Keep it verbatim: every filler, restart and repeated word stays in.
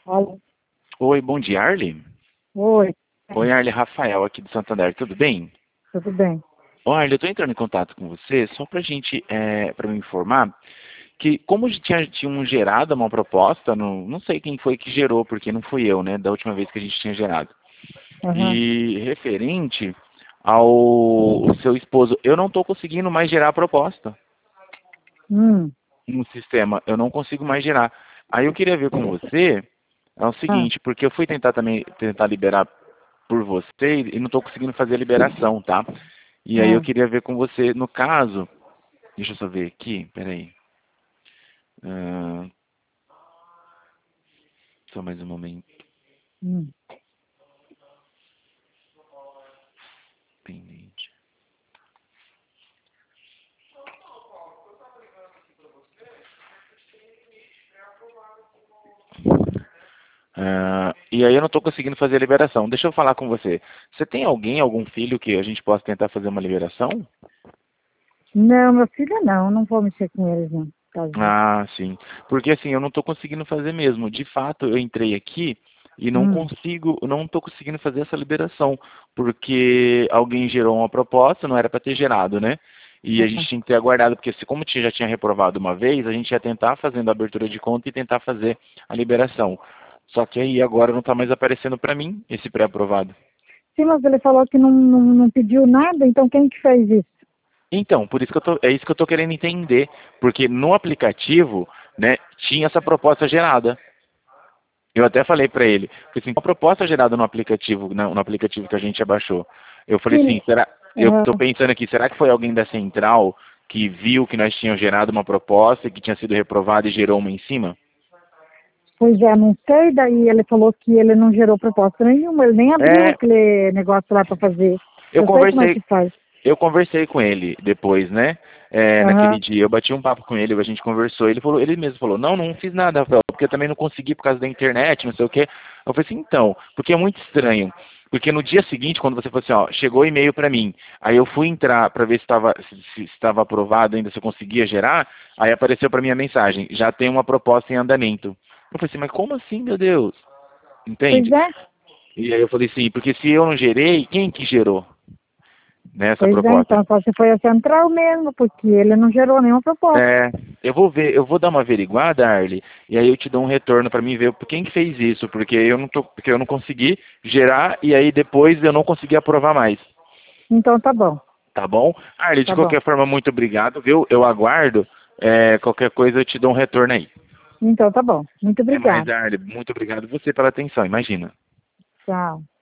Alô? Oi, bom dia, Arly. Oi, Oi, Arly, Rafael aqui do Santander, tudo bem? tudo bem? Ô, Arly, eu estou entrando em contato com você só para gente, é, para me informar que como tinha, tinham gerado uma proposta, não, não sei quem foi que gerou, porque não fui eu, né, da última vez que a gente tinha gerado. Aham. E referente ao o seu esposo, eu não estou conseguindo mais gerar a proposta Hum. no sistema, eu não consigo mais gerar. Aí eu queria ver com você, é o Ah, seguinte, porque eu fui tentar também, tentar liberar por você e não estou conseguindo fazer a liberação, tá? E aí eu ah. queria ver com você, no caso, deixa eu só ver aqui, peraí. Ah, só mais um momento. Hum. Pendente. Ah, e aí eu não estou conseguindo fazer a liberação. Deixa eu falar com você. Você tem alguém, algum filho que a gente possa tentar fazer uma liberação? Não, meu filho não, não vou mexer com eles não. Tadinho. Ah, sim. Porque assim, eu não estou conseguindo fazer mesmo. De fato, eu entrei aqui e não Hum. consigo, não estou conseguindo fazer essa liberação, porque alguém gerou uma proposta, não era para ter gerado, né? E a gente Ah. tinha que ter aguardado, porque se como tinha- já tinha reprovado uma vez, a gente ia tentar fazendo a abertura de conta e tentar fazer a liberação. Só que aí agora não está mais aparecendo para mim esse pré-aprovado. Sim, mas ele falou que não, não, não pediu nada, então quem que fez isso? Então, por isso que eu tô, é isso que eu estou querendo entender, porque no aplicativo, né, tinha essa proposta gerada. Eu até falei para ele, porque assim, uma proposta gerada no aplicativo, no, no aplicativo que a gente abaixou. Eu falei Sim. assim, será, eu estou Aham. pensando aqui, será que foi alguém da central que viu que nós tínhamos gerado uma proposta e que tinha sido reprovada e gerou uma em cima? Pois é, não sei, daí ele falou que ele não gerou proposta nenhuma, ele nem abriu É, aquele negócio lá para fazer. eu Eu sei como é conversei, que faz. eu conversei com ele depois, né? É, naquele Aham. dia, eu bati um papo com ele, a gente conversou, ele falou, ele mesmo falou, não, não fiz nada, Rafael, porque eu também não consegui por causa da internet, não sei o quê. Eu falei assim, então, porque é muito estranho. Porque no dia seguinte, quando você falou assim, ó, chegou e-mail para mim, aí eu fui entrar para ver se estava se, se estava aprovado ainda, se eu conseguia gerar, aí apareceu para mim a mensagem, já tem uma proposta em andamento. Eu falei assim, mas como assim, meu Deus? Pois Entende? é, E aí eu falei assim, porque se eu não gerei, quem que gerou nessa pois é, proposta? então só se foi a central mesmo, porque ele não gerou nenhuma proposta. É, eu vou ver, eu vou dar uma averiguada, Arly, e aí eu te dou um retorno para mim ver quem que fez isso, porque eu não tô, porque eu não consegui gerar e aí depois eu não consegui aprovar mais, Então tá bom, tá bom? Arly, de tá bom. qualquer forma, muito obrigado, viu? Eu aguardo, é, qualquer coisa eu te dou um retorno aí. Então tá bom. Muito Até mais, obrigada. Arly, muito obrigado você pela atenção, imagina. Tchau.